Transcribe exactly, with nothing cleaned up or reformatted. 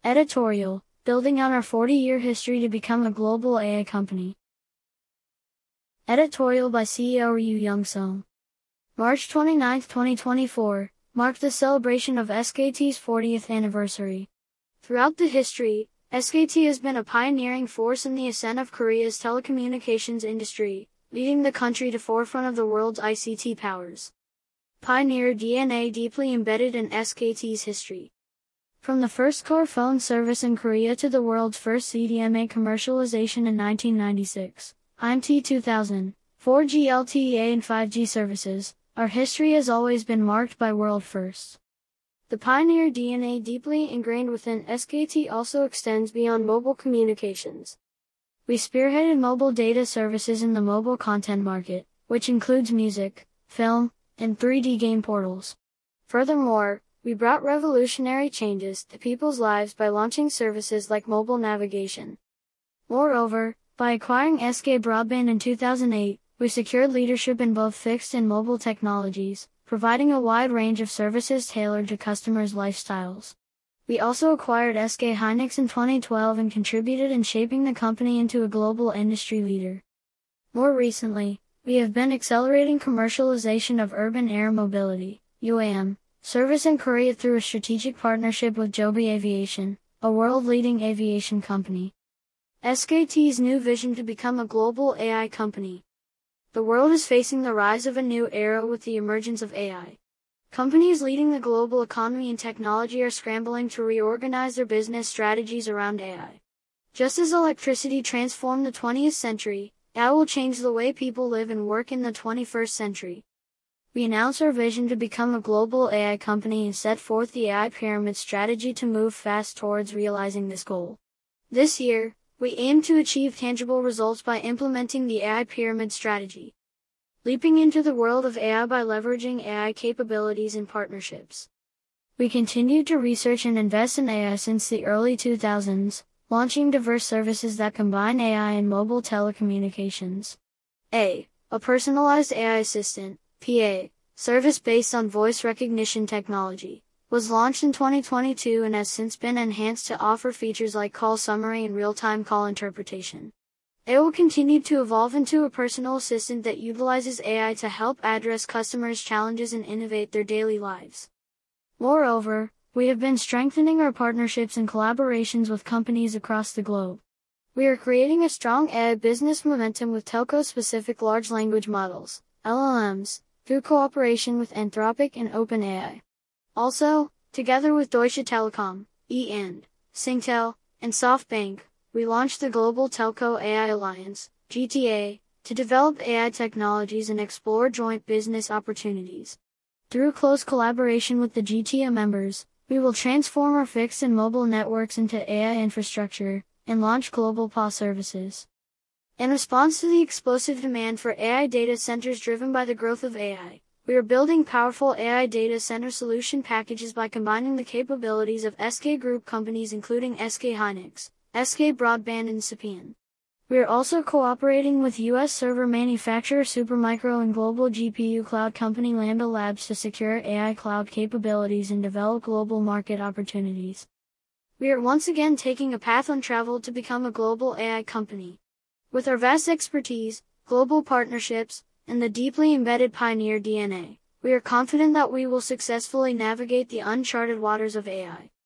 Editorial, building on our forty-year history to become a global A I company. Editorial by C E O Ryu Young-sung. March twenty-ninth, twenty twenty-four, marked the celebration of S K T's fortieth anniversary. Throughout the history, S K T has been a pioneering force in the ascent of Korea's telecommunications industry, leading the country to forefront of the world's I C T powers. Pioneer D N A deeply embedded in S K T's history. From the first core phone service in Korea to the world's first C D M A commercialization in nineteen ninety-six, I M T two thousand, four G L T E A and five G services, our history has always been marked by world firsts. The pioneer D N A deeply ingrained within S K T also extends beyond mobile communications. We spearheaded mobile data services in the mobile content market, which includes music, film, and three D game portals. Furthermore, we brought revolutionary changes to people's lives by launching services like mobile navigation. Moreover, by acquiring S K Broadband in two thousand eight, we secured leadership in both fixed and mobile technologies, providing a wide range of services tailored to customers' lifestyles. We also acquired S K hynix in twenty twelve and contributed in shaping the company into a global industry leader. More recently, we have been accelerating commercialization of urban air mobility, U A M, service in Korea through a strategic partnership with Joby Aviation, a world-leading aviation company. S K T's new vision to become a global A I company. The world is facing the rise of a new era with the emergence of A I. Companies leading the global economy and technology are scrambling to reorganize their business strategies around A I. Just as electricity transformed the twentieth century, A I will change the way people live and work in the twenty-first century. We announce our vision to become a global A I company and set forth the A I pyramid strategy to move fast towards realizing this goal. This year, we aim to achieve tangible results by implementing the A I pyramid strategy. Leaping into the world of A I by leveraging A I capabilities and partnerships. We continue to research and invest in A I since the early two thousands, launching diverse services that combine A I and mobile telecommunications. A. A personalized A I assistant, P A, service based on voice recognition technology, was launched in twenty twenty-two and has since been enhanced to offer features like call summary and real-time call interpretation. It will continue to evolve into a personal assistant that utilizes A I to help address customers' challenges and innovate their daily lives. Moreover, we have been strengthening our partnerships and collaborations with companies across the globe. We are creating a strong A I business momentum with telco-specific large language models, L L Ms, through cooperation with Anthropic and OpenAI. Also, together with Deutsche Telekom, E and, Singtel, and SoftBank, we launched the Global Telco A I Alliance, G T A, to develop A I technologies and explore joint business opportunities. Through close collaboration with the G T A members, we will transform our fixed and mobile networks into A I infrastructure, and launch global P A services. In response to the explosive demand for A I data centers driven by the growth of A I, we are building powerful A I data center solution packages by combining the capabilities of S K Group companies including S K hynix, S K Broadband and Sapien. We are also cooperating with U S server manufacturer Supermicro and global G P U cloud company Lambda Labs to secure A I cloud capabilities and develop global market opportunities. We are once again taking a path untraveled to become a global A I company. With our vast expertise, global partnerships, and the deeply embedded pioneer D N A, we are confident that we will successfully navigate the uncharted waters of A I.